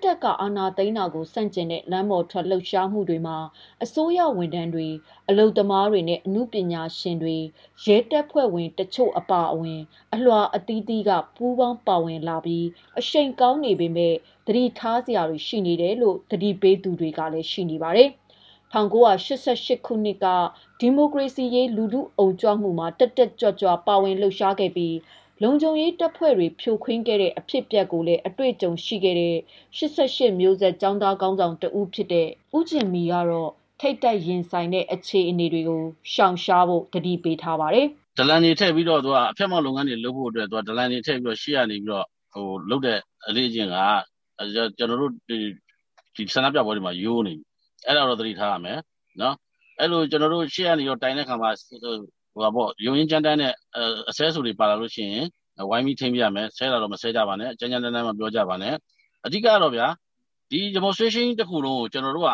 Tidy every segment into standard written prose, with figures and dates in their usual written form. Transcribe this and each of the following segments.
တပ်ကအာဏာသိမ်းတာကိုဆန့်ကျင်တဲ့လမ်းပေါ်ထွက်လှုပ်ရှားမှုတွေမှာအစိုးရဝန်ထမ်းတွေအလုပ်သမားတွေနဲ့အမှုပညာရှင်တွေရဲတပ်ဖွဲ့ဝင်တချို့အပါအဝင်အလွှာအသီးသီးကပူးပေါင်းပါဝင်လာပြီးအရှိန်ကောင်းနေပေမဲ့သတိထားစရာတွေရှိနေတယ်လို့သတိပေးသူတွေကလည်းရှိနေပါတယ်1988ခုနှစ်ကဒီမိုကရေစီရေးလူထုအုံကြွမှုမှာတက်ကြွပါဝင်လှုပ်ရှားခဲ့ပြီးလုံခြုံရေးတပ်ဖွဲ့တွေဖြိုခွင်းခဲ့တဲ့အဖြစ်အပျက်ကိုလည်းအတွေ့အကြုံရှိခဲ့တဲ့88မျိုးဆက်ကျောင်းသားကောင်းဆောင်တဦးဖြစ်တဲ့ဦးကျင်မီကတော့ထိတ်တက်ရင်ဆိုင်တဲ့အခြေအနေတွေကိုရှောင်ရှားဖို့တတိပေးထားပါတယ်။ဒလန်တွေထည့်ပြီးတော့သူကအဖျက်မောက်လုပ်ငန်းတွေလုပ်ဖို့အတွက်သူကဒလန်တွေထည့်ပြီးတော့ရှေ့ကနေပြီးတော့လုပ်တဲ့အလေးအကျင့်ကကျွန်တော်တို့ဒီဆန္ဒပြပွဲတွေမှာရိုးနေအဲ့ဒါတော့သတိထားရမယ်နော်အဲ့လိုကျွန်တော်တို့ရှေ့ကနေတော့တိုင်တဲ့ခါမှာရုံရင်းကြမ်းတမ်းတဲ့အဆဲဆိုတွေပါလာလို့ရှိရင်ဝိုင်းပြီးထိမ့်ပြရမယ်ဆဲတာတော့မဆဲကြပါနဲ့ကြမ်းကြမ်းတမ်းတမ်းမပြောကြပါနဲ့အဓိကတော့ဗျာဒီ demonstration တစ်ခုလုံးကိုကျွန်တော်တို့က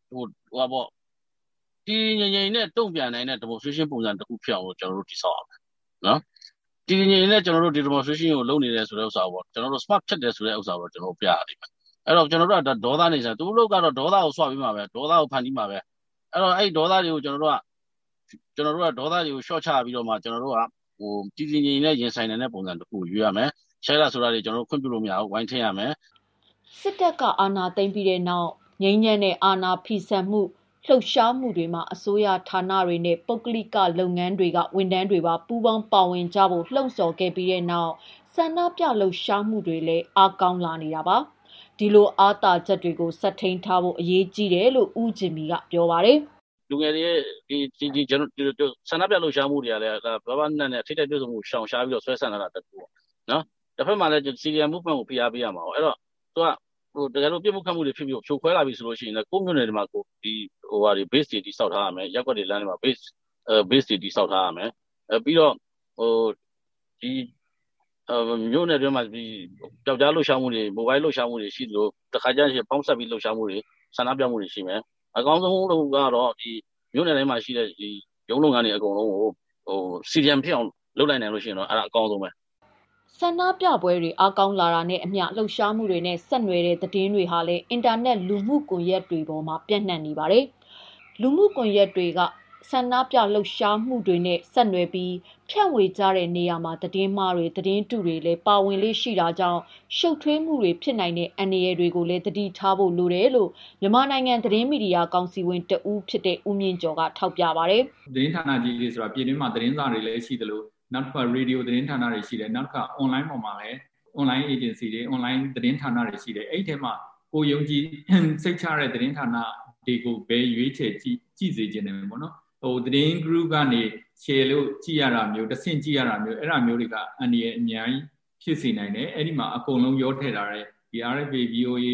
ဒီငြိမ်နဲ့တုံ့ပြန်နိုင်တဲ့ demonstration ပုံစံတစ်ခုဖြစ်အောင်လို့ကျွန်တော်တို့တည်ဆောက်ရမယ်နော်ဒီငြိမ်နဲ့ကျွန်တော်တို့ဒီ demonstration ကိုလုပ်နေတဲ့ဆိုတဲ့ဥစ္စာကိုကျွန်တော်တို့ smart ဖြစ်တယ်ဆိုတဲ့ဥစ္စာကိုကျွန်တော်တို့ပြရတယ်အဲ့တော့ကျွန်တော်တို့ကဒေါသနေစားသူတို့ကတော့ဒေါသကိုဆွပြီးမှာပဲဒေါသကိုဖန်တီးမှာပဲအဲ့တော့အဲ့ဒေါသတွေကိုကျွန်တော်တို့ကဒေါသတွေကို short ချပြီးတော့မှကျွန်တော်တို့ကတည်ငြိမ်နဲ့ရင်ဆိုင်နေတဲ့ပုံစံတစ်ခုရွေးရမယ်ရှဲတာဆိုတာတွေကျွန်တော်တို့ခွင့်ပြုလို့မရဘူးဝိုင်းထင်းရမယ်စစ်တပ်ကအာဏာသိမ်းပြီးတဲ့နောက်ငြိမ်းချမ်းတဲ့အာဏာဖီဆန်မှုလှုပ်ရှားမှုတွေမှာအစိုးရဌာနတွေနဲ့ပုဂ္ဂလိကလုပ်ငန်းတွေကဝန်ထမ်းတွေပါပူးပေါင်းပါဝင်ကြဖို့လှုံ့ဆော်ခဲ့ပြီးတဲ့နောက်ဆန္ဒပြလှုပ်ရှားမှုတွေလည်းအားကောင်းလာနေတာပါဒီလိုအားသာချက်တွေကိုဆက်ထိန်ထားဖို့အရေးကြီးတယ်လို့ဦးကျင်မီကပြောပါတယ်လူငယ်တွေရဲ့ဒီကျွန်တော်ဆန္ဒပြလှုပ်ရှားမှုတွေကလည်းဘာဘာနဲ့ထိတဲ့ပြုစုမှုရှောင်ရှားပြီးတော့ဆွဲဆန့်လာတာတကူပေါ့နော်တစ်ဖက်မှာလည်း CDM movement ကိုဖိအားပေးရမှာပေါ့အဲ့တော့သူကတကယ်လို့ပြစ်မှုခတ်မှုတွေဖြစ်ပြီးဖြိုခွဲလာပြီဆိုလို့ရှိရင်လည်းကိုယ့်မြို့နယ်တွေမှာကိုဒီbase တွေတိစောက်ထားရမယ်ရက်ွက်တွေလမ်းတွေမှာ base တွေတိစောက်ထားရမယ်ပြီးတော့ဒီမြို့နယ်တွေမှာဒီပျောက်ကြားလှုပ်ရှားမှုတွေ mobile လှုပ်ရှားမှုတွေရှိသလိုတစ်ခါကျရင်ပေါင်းဆက်ပြီးလှုပ်ရှားမှုတွေဆန္ဒပြမှုတွေရှိမယ်အကောင်းဆုံးလို့ကတော့ဒီမြို့နယ်တိုင်းမှာရှိတဲ့ဒီရုံးလုပ်ငန်းတွေအကုန်လုံးကိုCDM ဖြစ်အောင်လုပ်လိုက်နိုင်လို့ရှိရင်တော့အဲ့ဒါအကောင်းဆုံးပဲဆန္ဒပြပွဲတွေအားကောင်းလာတာနဲ့အမျှလှုပ်ရှားမှုတွေနဲ့ဆက်နွယ်တဲ့သတင်းတွေဟာလည်းအင်တာနက်လူမှုကွန်ရက်တွေပေါ်မှာပြန့်နှံ့နေပါတယ်။လူမှုကွန်ရက်တွေကဆန္ဒပြလှုပ်ရှားမှုတွေနဲ့ဆက်နွယ်ပြီးဖြန့်ဝေကြတဲ့နေရာမှာသတင်းမှားတွေသတင်းတုတွေလည်းပါဝင်လေးရှိတာကြောင့်ရှုပ်ထွေးမှုတွေဖြစ်နိုင်တဲ့အန္တရာယ်တွေကိုလည်းသတိထားဖို့လိုတယ်လို့မြန်မာနိုင်ငံသတင်းမီဒီယာကောင်စီဝင်တဦးဖြစ်တဲ့ဦးမြင့်ကျော်ကထောက်ပြပါတယ်။သတင်းဌာနကြီးတွေဆိုတာပြည်တွင်းမှာသတင်းစာတွေလည်းရှိသလိုနောက်တစ်ခါ radio သတင်းဌာနတွေရှိတယ်နောက်တစ်ခါ online ပေါ်မှာလည်း online agency တွေ online သတင်းဌာနတွေရှိတယ်အဲ့ဒီထဲမှာကိုယုံကြည်စိတ်ချတဲ့သတင်းဌာနတွေကိုပဲရွေးချယ်ကြည့်စေခြင်းတယ်ပေါ့နော်သတင်း group ကနေ share လို့ကြည့်ရတာမျိုးတစ်ဆင့်ကြည့်ရတာမျိုးအဲ့ဒါမျိုးတွေကအန်ဒီရဲ့အများကြီးဖြစ်စေနိုင်တယ်အဲ့ဒီမှာအကုန်လုံးရောထည့်ထားတဲ့ဒီ RFA VOA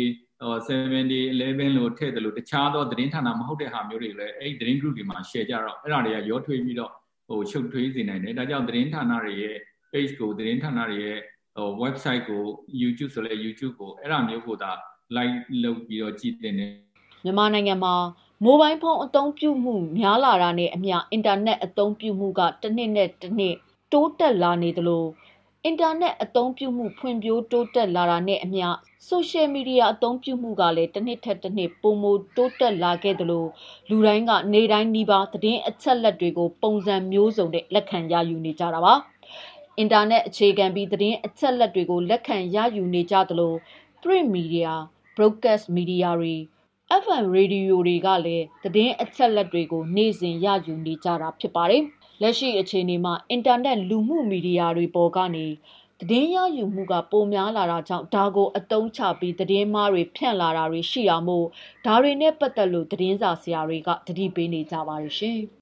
7 day 11လို့ထည့်တယ်လို့တခြားသောသတင်းဌာနမဟုတ်တဲ့ဟာမျိုးတွေလည်းအဲ့ဒီသတင်း group တွေမှာ share ကြတော့အဲ့ဒါတွေကရောထွေးပြီးတော့ရှုပ်ထွေးစေနိုင်တယ်ဒါကြောင့်သတင်းဌာနတွေရဲ့ page ကိုသတင်းဌာနတွေရဲ့website ကို YouTube ဆိုလဲ YouTube ကိုအဲ့ဒါမျိုးကိုဒါ like လုပ်ပြီးတော့ကြည့်တင်တယ်မြန်မာနိုင်ငံမှာမိုဘိုင်းဖုန်းအသုံးပြုမှုများလာတာနဲ့အမျှအင်တာနက်အသုံးပြုမှုကတစ်နှစ်နဲ့တစ်နှစ်တိုးတက်လာနေသလိုအင်တာနက်အသုံးပြုမှုဖွံ့ဖြိုးတိုးတက်လာတာနဲ့အမျှဆိုရှယ်မီဒီယာအသုံးပြုမှုကလည်းတစ်နှစ်ထက်တစ်နှစ်ပိုမိုတိုးတက်လာခဲ့သလိုလူတိုင်းကနေတိုင်းနီးပါးသတင်းအချက်အလက်တွေကိုပုံစံမျိုးစုံနဲ့လက်ခံရယူနေကြတာပါအင်တာနက်အခြေခံပြီးသတင်းအချက်အလက်တွေကိုလက်ခံရယူနေကြသလို print media broadcast media တွေFM ရေဒီယိုတွေကလည်းသတင်းအချက်အလက်တွေကိုနေ့စဉ်ရယူနေကြတာဖြစ်ပါတယ်။လက်ရှိအခြေအနေမှာအင်တာနက်လူမှုမီဒီယာတွေပေါ်ကနေသတင်းရယူမှုကပိုများလာတာကြောင့်ဒါကိုအသုံးချပြီးသတင်းမှားတွေဖြန့်လာတာတွေရှိတာမို့ဒါတွေနဲ့ပတ်သက်လို့သတင်းစာဆရာတွေကသတိပေးနေကြပါတယ်ရှင်။